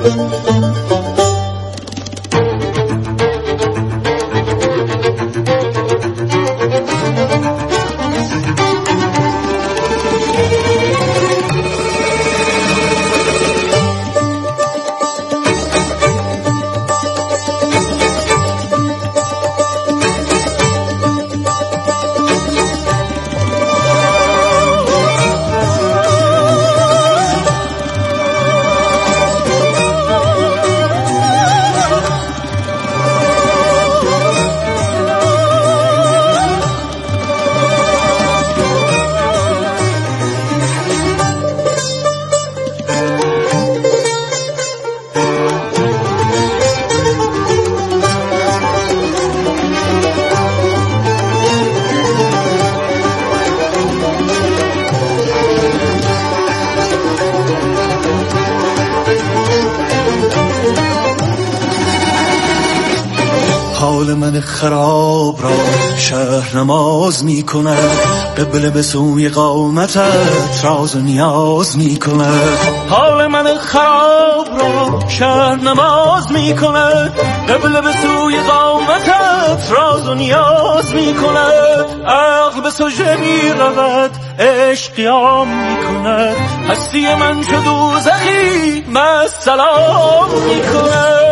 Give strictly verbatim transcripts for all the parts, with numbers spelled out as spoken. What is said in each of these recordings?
حال من خراب را شهر نماز می کند، قبله به سوی قامتت راز و نیاز می کند. حال من خراب را شهر نماز می کند، قبله به سوی قامتت راز و نیاز می کند. عقل به سجده می رود، عشق قیام می کند، هستی من شد دوزخی مست سلام می کند.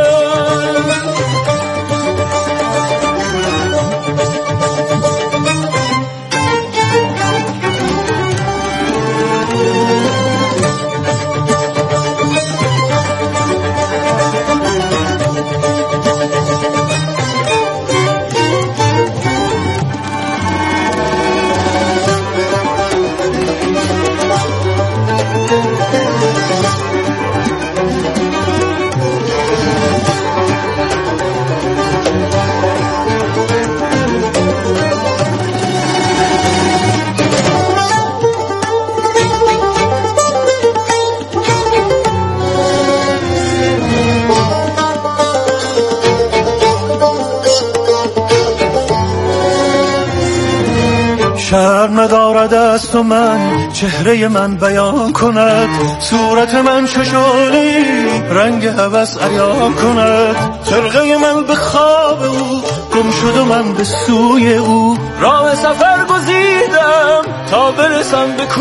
شرم ندارد از تو من چهره من بیان کند، صورت من چو شعله‌ای رنگ هوس عیان کند. خرقه من به خواب او گم شد و من به سوی او، راه سفر گزیدم تا برسم به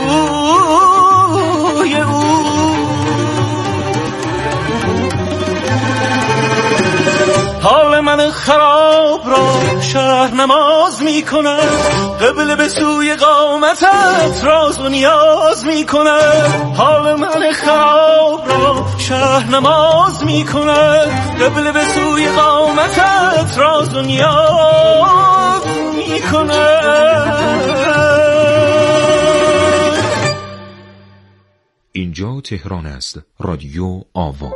کوی او. حال من خراب را شهر نماز می کند، قبله به سوی قامتت راز و نیاز می کند. حال من خراب را شهر نماز می کند، قبله به سوی قامتت راز و نیاز می کند. اینجا تهران است. رادیو آوا.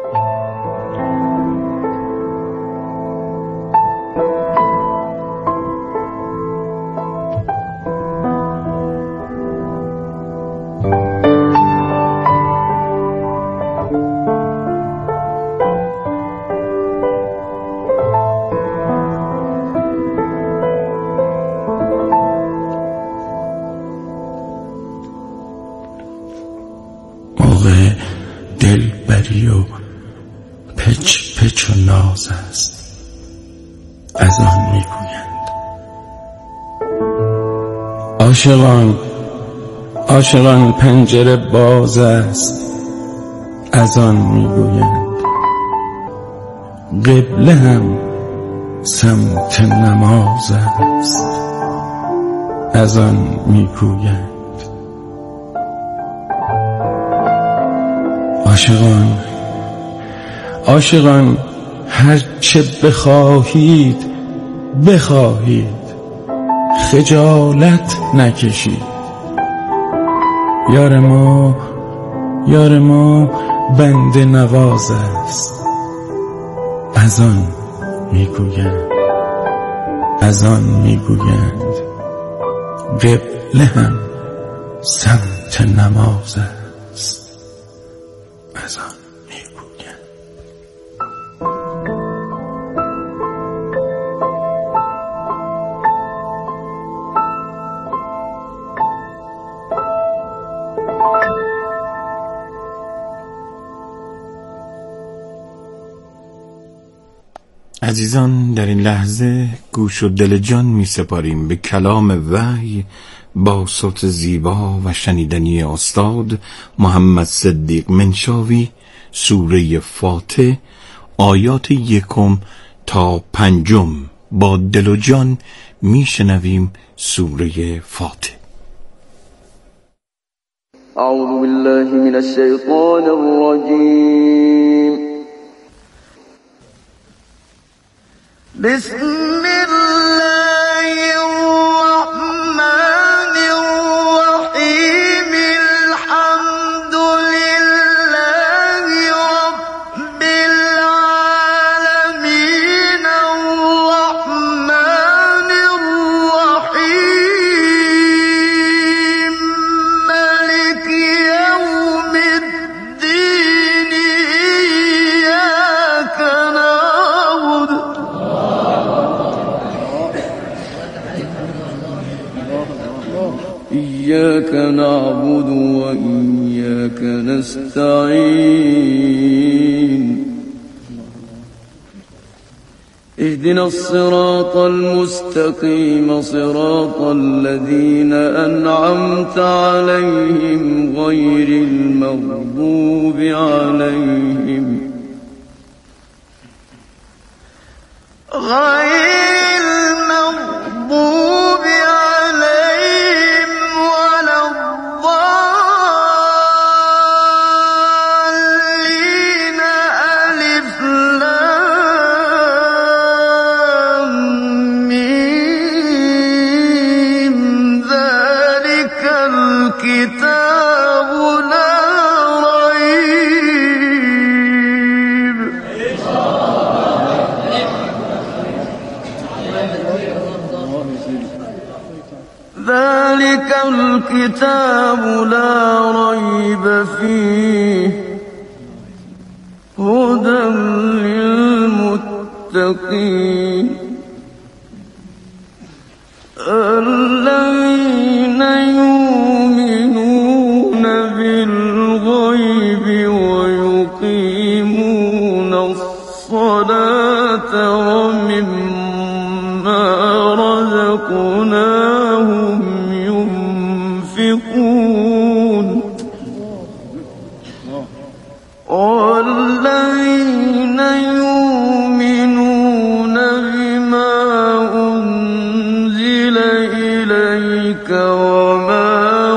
دلبری و پچ پچ و ناز است، از آن میگویند. عاشقان عاشقان پنجره باز است، از آن میگویند. قبله هم سمت نماز است، از آن میگویند. عاشقان عاشقان هر چه بخواهید بخواهید، خجالت نکشید. یار ما یار ما بنده نواز است، از آن میگویند. از آن میگویند. قبله هم سمت نماز است، از آن میگویند. عزیزان، در این لحظه گوش و دل جان می سپاریم به کلام وحی با صوت زیبا و شنیدنی استاد محمد صدیق منشاوی، سوره فاتح، آیات یکم تا پنجم. با دل و جان می شنویم سوره فاتح. اعوذ بالله من الشیطان الرجیم. بسم الله الرحمن الرحیم. الحمد لله رب العالمین الرحمن الرحیم مالک یوم الدین ایاک نعبد إياك نعبد وإياك نستعين. اهدنا الصراط المستقيم صراط الذين أنعمت عليهم غير المغضوب عليهم غير المغضوب عليهم ولا الضالين. ألف لام ميم. ذلك الكتاب لا ريب. ذلك الكتاب لا ريب فيه هدى للمتقين الذين يؤمنون بالغيب ويقيمون الصلاة ومما رزقناهم ينفقون والذين يؤمنون بما أنزل إليك وما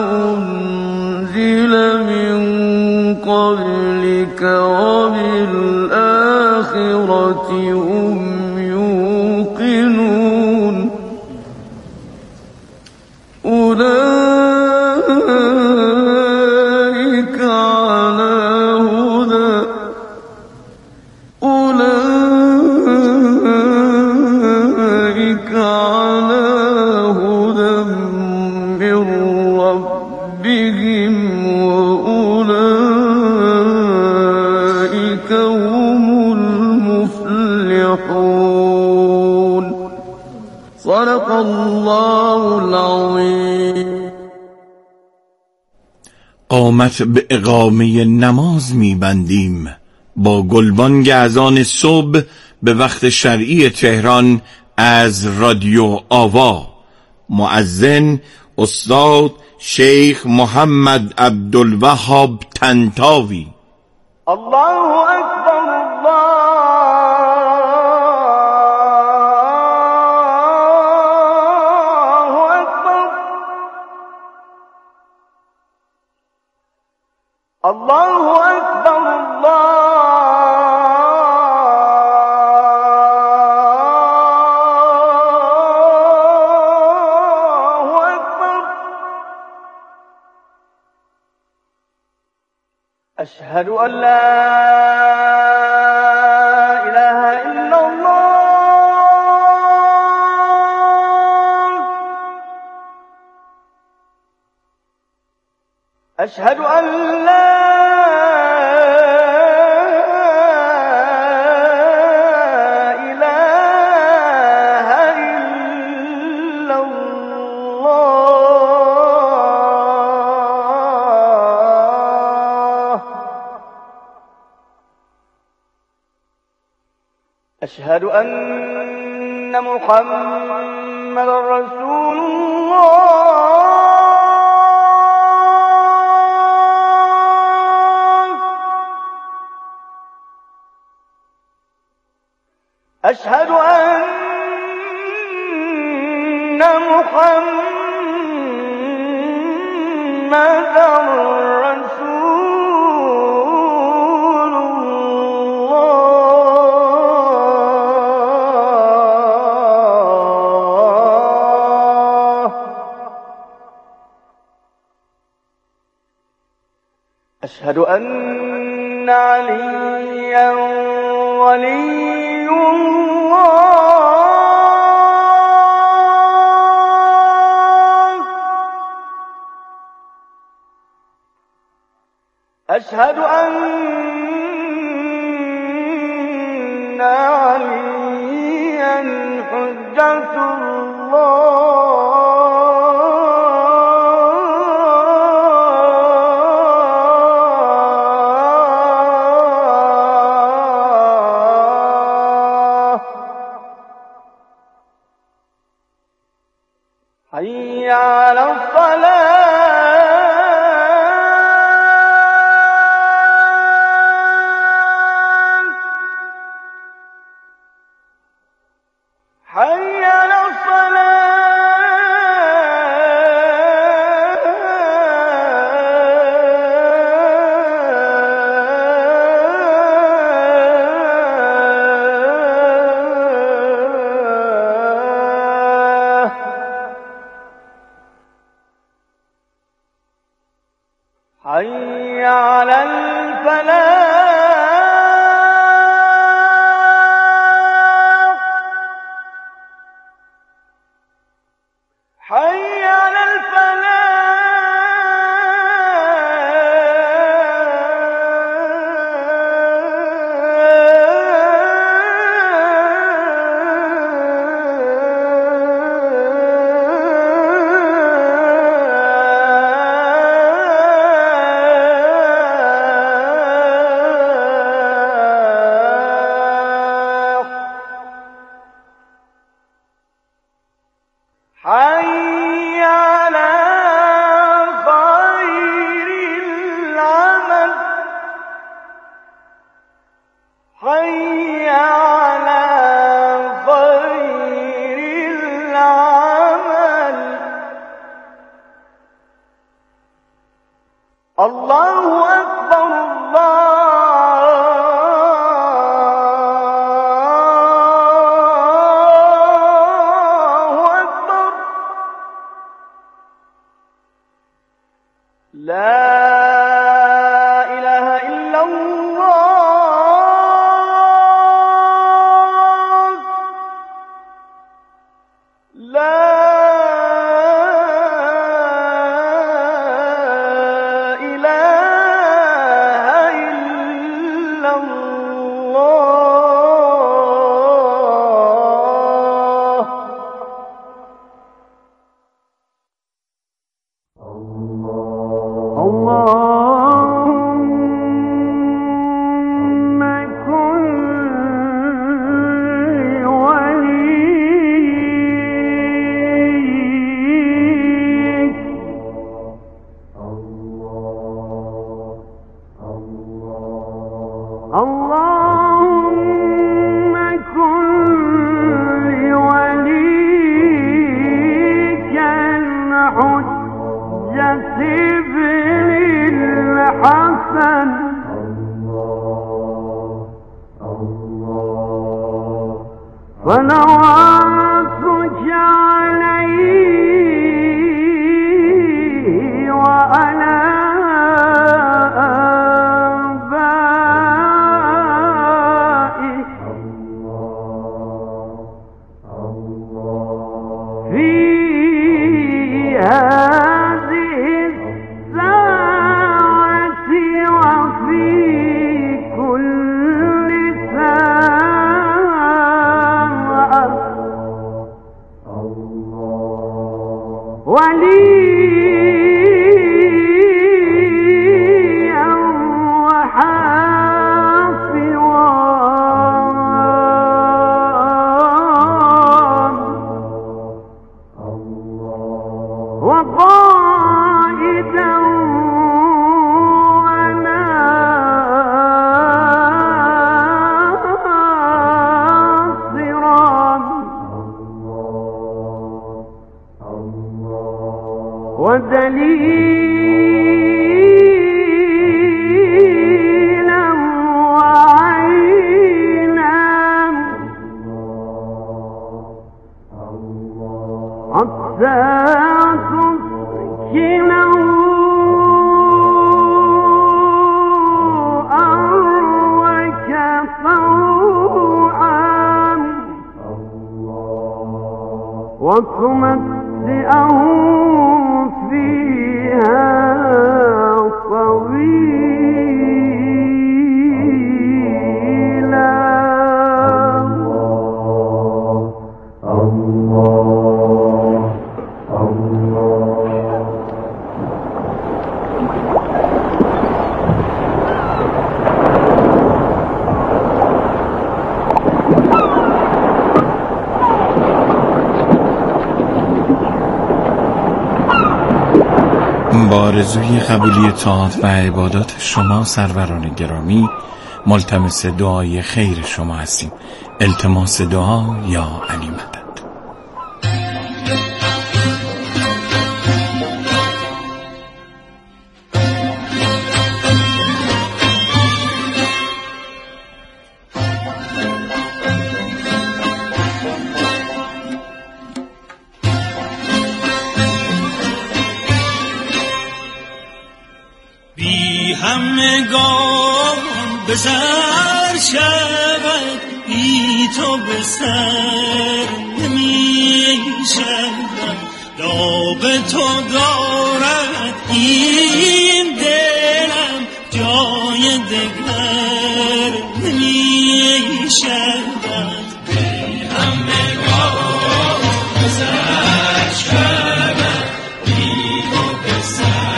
أنزل من قبلك وبالآخرة هم يوقنون. أولئك على هدى أولئك على هدى من ربهم وأولئك هم المفلحون. صدق الله العظیم. قامت به اقامه نماز می بندیم با گلبانگ اذان صبح به وقت شرعی تهران از رادیو آوا. مؤذن استاد شیخ محمد عبدالوهاب طنطاوی. الله اکبر. الله اکبر. الله اکبر. اشهد ان لا اله الا الله. اشهد ان لا أشهد أن محمد رسول الله. أشهد أن محمد رسول الله. أشهد أن عليا ولي الله. أشهد أن عليا حجة الله. حي على الصلاة. حي على حي على الفلاح. حي على حي على خير العمل. حي على خير العمل. الله أكبر الله أكبر. لا إله إلا الله. لا إله إلا الله. اللهم كن لي وليك. اللهم كن لي وليا حجة ابن الحسن. صلواتك عليه وعلى آبائه في هذه الساعة وفي كل ساعة با آرزوی قبولی طاعات و عبادات شما سروران گرامی ملتمس دعای خیر شما هستیم. التماس دعا یا علی مدد. همگان به سر شود بی تو به سر نمی شود داغ تو دارد این دلم جای دگر نمی شود بی همگان به سر شود بی تو به سر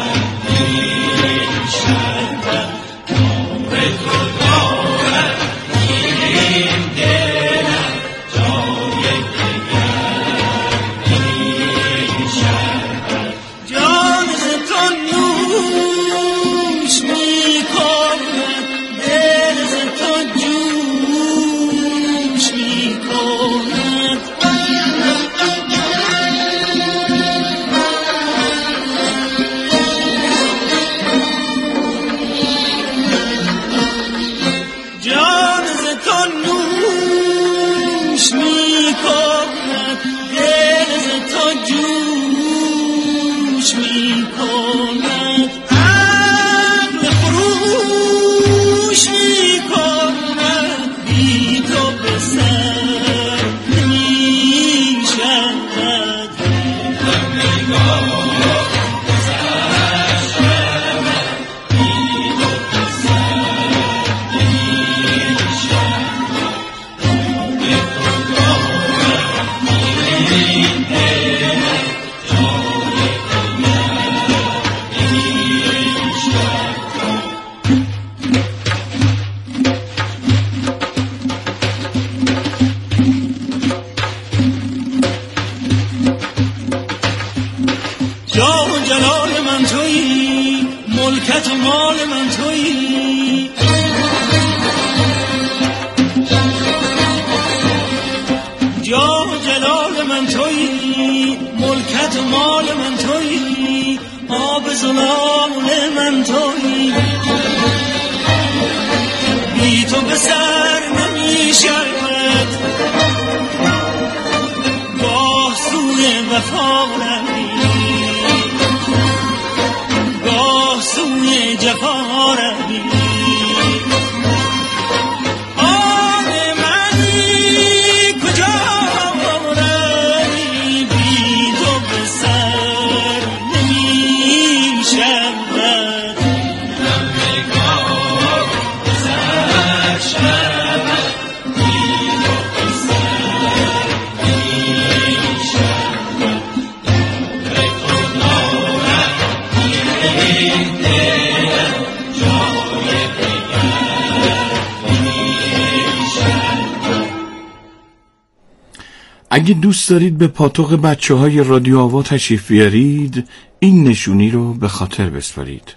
اگه دوست دارید به پاتوق بچه های رادیو آوا تشریف بیارید این نشونی رو به خاطر بسپارید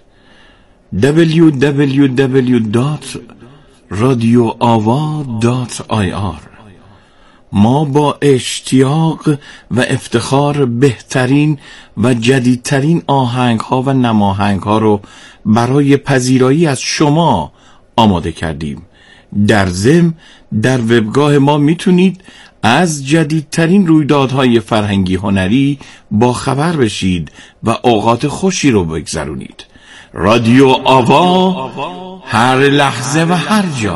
دبلیو دبلیو دبلیو دات رادیو آوا دات آی آر. ما با اشتیاق و افتخار بهترین و جدیدترین آهنگ ها و نماهنگ ها رو برای پذیرایی از شما آماده کردیم. در ضمن در وبگاه ما میتونید از جدیدترین رویدادهای فرهنگی هنری با خبر بشید و اوقات خوشی رو بگذرونید. رادیو آوا، هر لحظه و هر جا.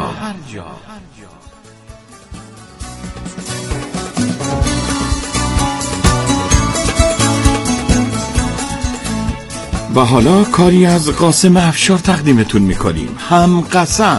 و حالا کاری از قاسم افشار تقدیمتون میکنیم. هم قسم.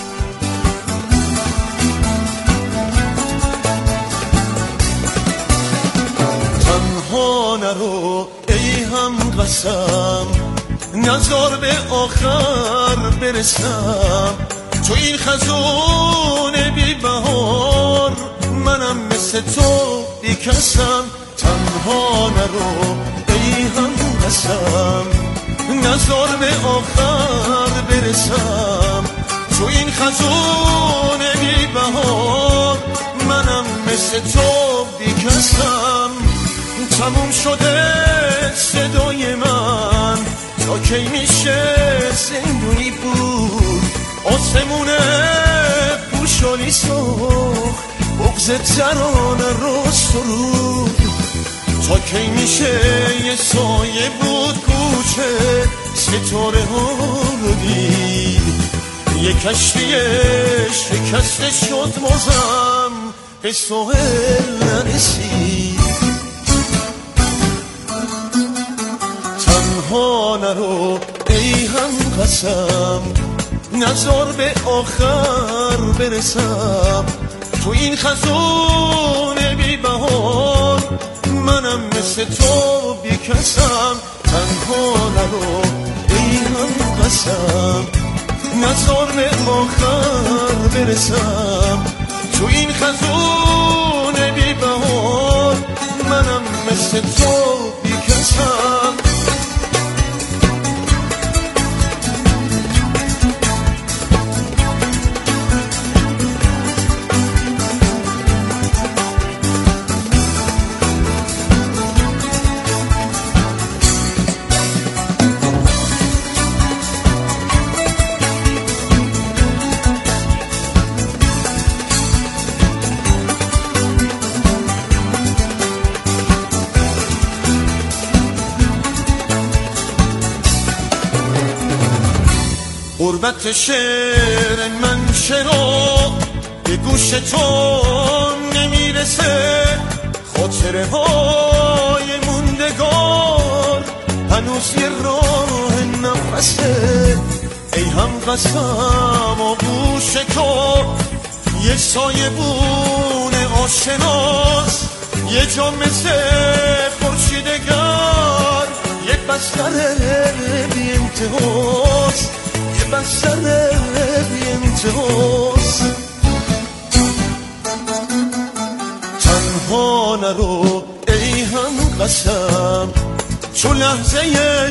تنها نرو ای هم قسم، نزار به آخر برسم. تو این خزون بی بهار، منم مثل تو بی کسم. تنها نرو ای هم قسم، نزار به آخر برسم. تو این خزون بی بهار، منم مثل تو بی کسم. تموم شده صدای من، تا کی میشه زندونی بود؟ آسمونه پوشالی سرخ، بغض ترانه رو سرود. تا کی میشه یه سایه بود کوچه، ستاره ها رو دید. یه کشتی شکسته شد مازم به ساحل نرسید. تنها نرو ای هم قسم، نزار به آخر برسم. تو این خزون بی بهار، منم مثل تو بی کسم. تنها نرو ای هم قسم، نزار به آخر برسم. تو این خزون بی بهار، منم مثل تو بی کسم. غربت شعر من چرا به گوش تو نمیرسه؟ خاطره های موندگار هنوز یه راه نفسه. ای هم قسم آغوش تو یه سایه بونه آشناس، یه جا مثل خورشیدگر، یه بستر بی انتهاس، یه بستر بی انتهاس. تنها نرو ای هم قسم، چون لحظه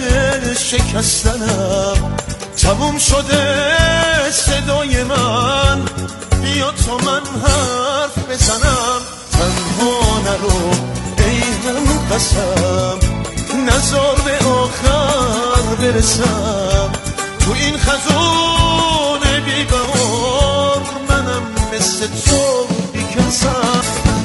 شکستنم تموم شده صدای من. بیا تا من حرف بزنم. تنها نرو ای هم قسم، نزار به آخر برسم. تو این خزون بی بهار، منم مثل تو بی کسم.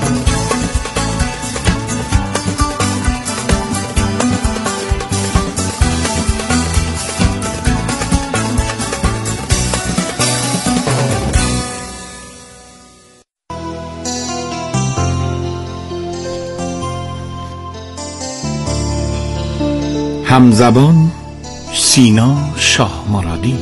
همزبان سینا شاه مرادی.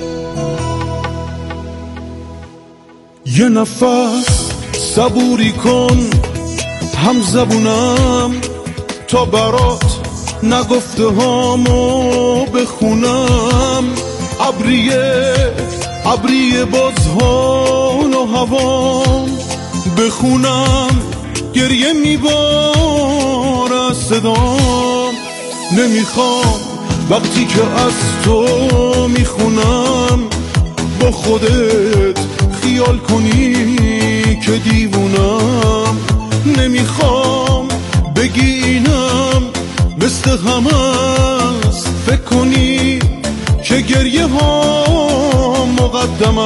یه نفس صبوری کن، هم زبونم تا برات نگفته هامو بخونم. ابریه ابریه باز حال و هوام بخونم. گریه میباره صدام، نمیخوام وقتی که از تو میخونم با خودت خیال کنی که دیوونم. نمیخوام بگی اینم مثل همه است، فکر کنی که گریه هامو مقدم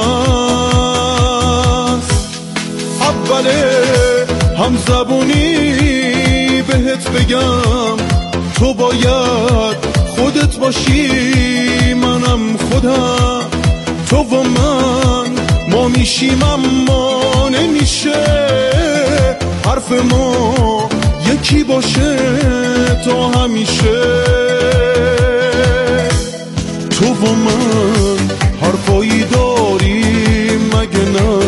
است. اول هم زبونی بهت بگم تو باید خودت باشی، منم خودم. تو و من ما میشیم اما نمیشه حرف ما یکی باشه تا همیشه. تو و من حرفایی داریم مگه نه؟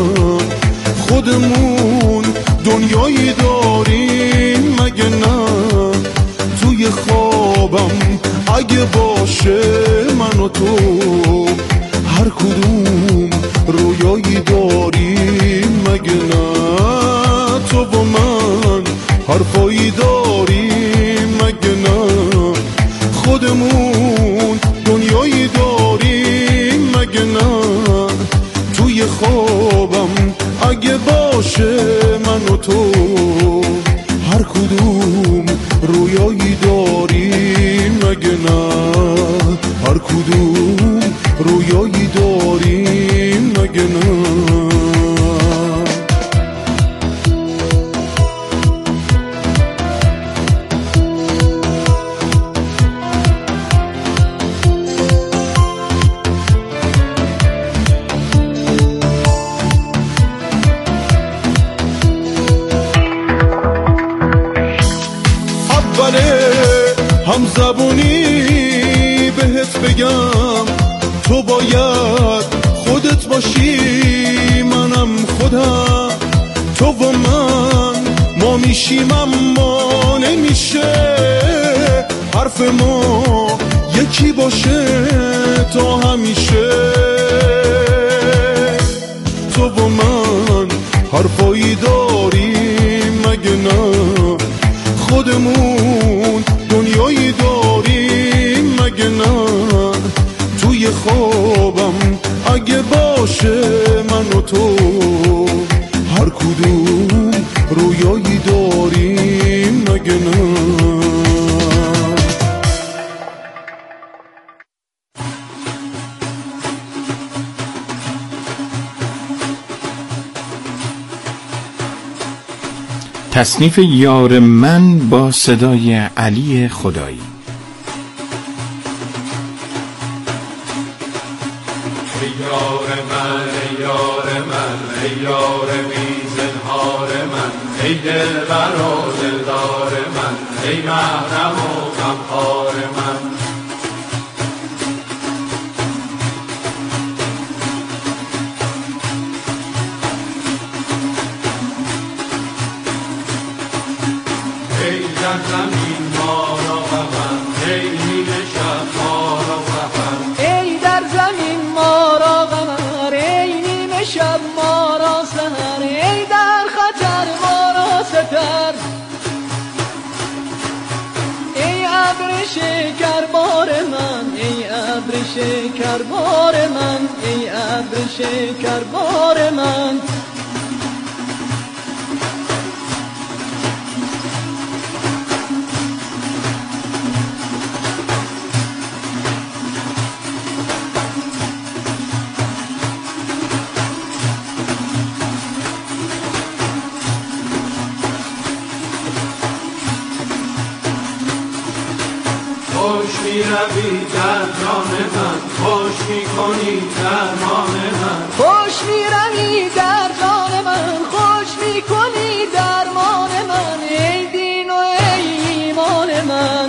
خودمون دنیایی داریم مگه نه؟ توی خوابم اگه باشه من و تو هر کدوم رویایی داریم مگه نه؟ تو و من حرفایی داریم مگه نه؟ خودمون دنیایی داریم مگه نه؟ توی خوابم اگه باشه من و تو هر کدوم رویایی داریم مگه نه؟ هر کدوم رویایی داریم مگه نه؟ هم زبونی بهت بگم تو باید خودت باشی، منم خودم. تو و من ما میشیم اما نمیشه حرف ما یکی باشه تا همیشه. تو و من حرفایی داریم مگه نه؟ خودمون دنیایی داریم مگه نه؟ توی خوابم اگه باشه من و تو هر کدوم رویایی داریم مگه نه؟ تصنیف یار من با صدای علی خدایی. ای یار من ای یار من ای یار بی زنهار من، ای دلبر و دلدار من، ای محرم و غمخوار من. ای در زمین ما را غمم، ای نیمه شب ما را سحر، ای در زمین ما را غمر، ای نیمه شب ما را سحر، ای در خطر ما را ستر. ای ابر شکربار من، ای ابر شکربار من، ای ابر شکربار من. خوش می روی در جان من، خوش می کنی درمان من، خوش می روی در جان من، خوش می کنی درمان من. ای دین و ای ایمان من،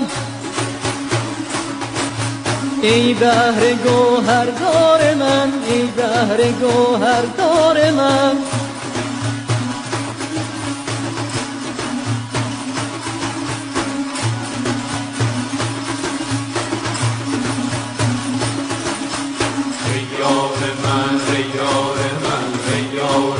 ای بحر گوهردار من، ای بحر گوهردار من.